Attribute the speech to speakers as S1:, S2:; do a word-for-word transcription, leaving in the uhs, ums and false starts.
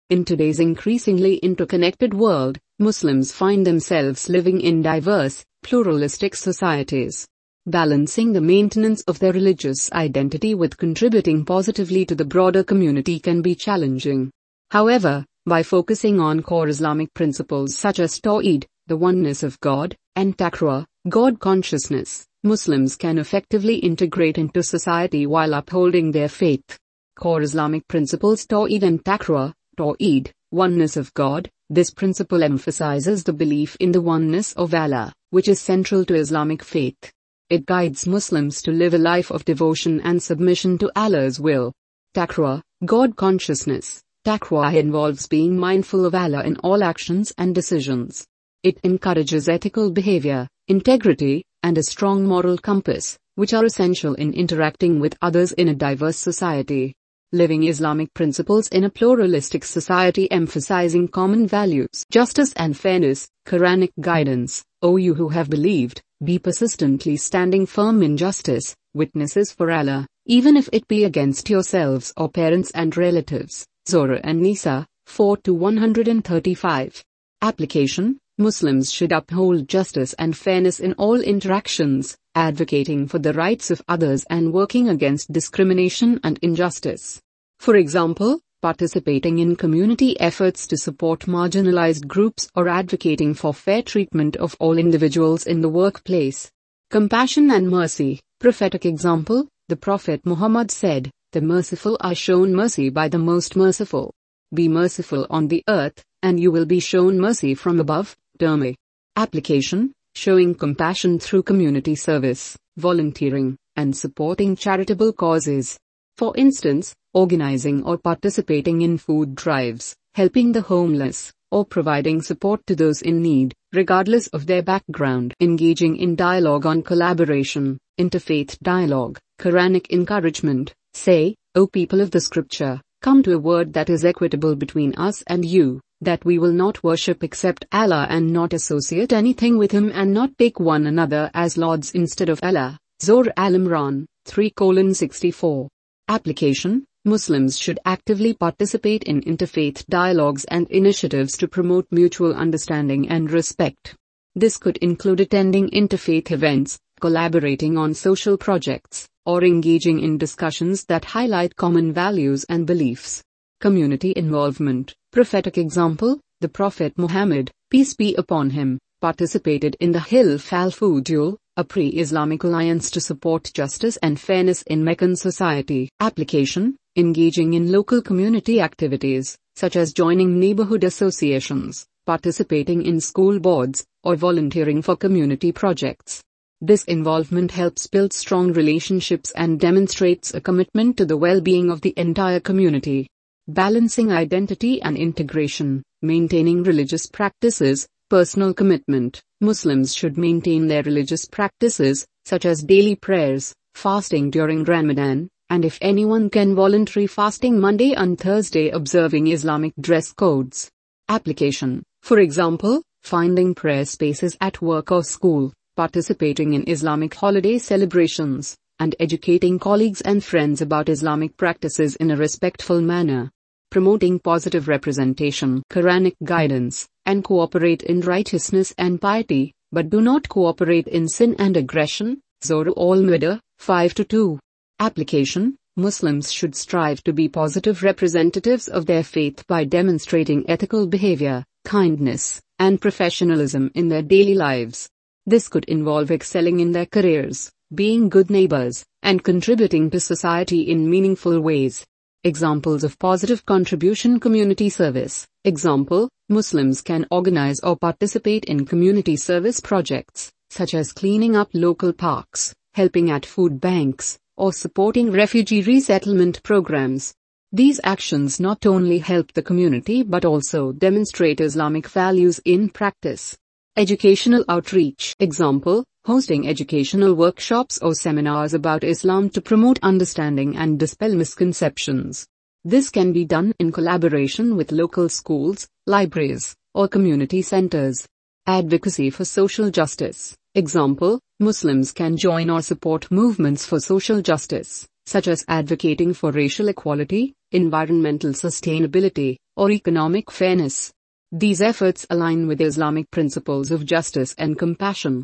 S1: In today's increasingly interconnected world, Muslims find themselves living in diverse, pluralistic societies. Balancing the maintenance of their religious identity with contributing positively to the broader community can be challenging. However, by focusing on core Islamic principles such as Tawheed, the oneness of God, and Taqwa, God consciousness, Muslims can effectively integrate into society while upholding their faith. Core Islamic principles Tawheed and Taqwa. Tawheed, oneness of God. This principle emphasizes the belief in the oneness of Allah, which is central to Islamic faith. It guides Muslims to live a life of devotion and submission to Allah's will. Taqwa, God consciousness. Taqwa involves being mindful of Allah in all actions and decisions. It encourages ethical behavior, integrity, and a strong moral compass, which are essential in interacting with others in a diverse society. Living Islamic principles in a pluralistic society emphasizing common values, justice and fairness. Quranic guidance. O you who have believed, be persistently standing firm in justice, witnesses for Allah, even if it be against yourselves or parents and relatives. Surah An-Nisa, four to one thirty-five. Application. Muslims should uphold justice and fairness in all interactions, advocating for the rights of others and working against discrimination and injustice. For example, participating in community efforts to support marginalized groups or advocating for fair treatment of all individuals in the workplace. Compassion and mercy. Prophetic example, the Prophet Muhammad said, "The merciful are shown mercy by the most merciful. Be merciful on the earth, and you will be shown mercy from above." Dharma. Application. Showing compassion through community service, volunteering, and supporting charitable causes. For instance, organizing or participating in food drives, helping the homeless, or providing support to those in need, regardless of their background. Engaging in dialogue on collaboration, interfaith dialogue. Quranic encouragement. Say, O people of the scripture, come to a word that is equitable between us and you, that we will not worship except Allah and not associate anything with Him and not take one another as lords instead of Allah. Surah Al-Imran, three sixty-four. Application. Muslims should actively participate in interfaith dialogues and initiatives to promote mutual understanding and respect. This could include attending interfaith events, collaborating on social projects, or engaging in discussions that highlight common values and beliefs. Community involvement. Prophetic example, the Prophet Muhammad, peace be upon him, participated in the Hilf al-Fudul, a pre-Islamic alliance to support justice and fairness in Meccan society. Application. Engaging in local community activities, such as joining neighborhood associations, participating in school boards, or volunteering for community projects. This involvement helps build strong relationships and demonstrates a commitment to the well-being of the entire community. Balancing identity and integration, maintaining religious practices, personal commitment. Muslims should maintain their religious practices, such as daily prayers, fasting during Ramadan, and if anyone can voluntary fasting Monday and Thursday observing Islamic dress codes. Application. For example, finding prayer spaces at work or school, participating in Islamic holiday celebrations, and educating colleagues and friends about Islamic practices in a respectful manner. Promoting positive representation, Quranic guidance, and cooperate in righteousness and piety, but do not cooperate in sin and aggression. Surah Al-Ma'idah, five to two. Application. Muslims should strive to be positive representatives of their faith by demonstrating ethical behavior, kindness, and professionalism in their daily lives. This could involve excelling in their careers, being good neighbors, and contributing to society in meaningful ways. Examples of positive contribution. Community service. Example, Muslims can organize or participate in community service projects, such as cleaning up local parks, helping at food banks, or supporting refugee resettlement programs. These actions not only help the community but also demonstrate Islamic values in practice. Educational outreach. Example, hosting educational workshops or seminars about Islam to promote understanding and dispel misconceptions. This can be done in collaboration with local schools, libraries, or community centers. Advocacy for social justice. Example, Muslims can join or support movements for social justice, such as advocating for racial equality, environmental sustainability, or economic fairness. These efforts align with Islamic principles of justice and compassion.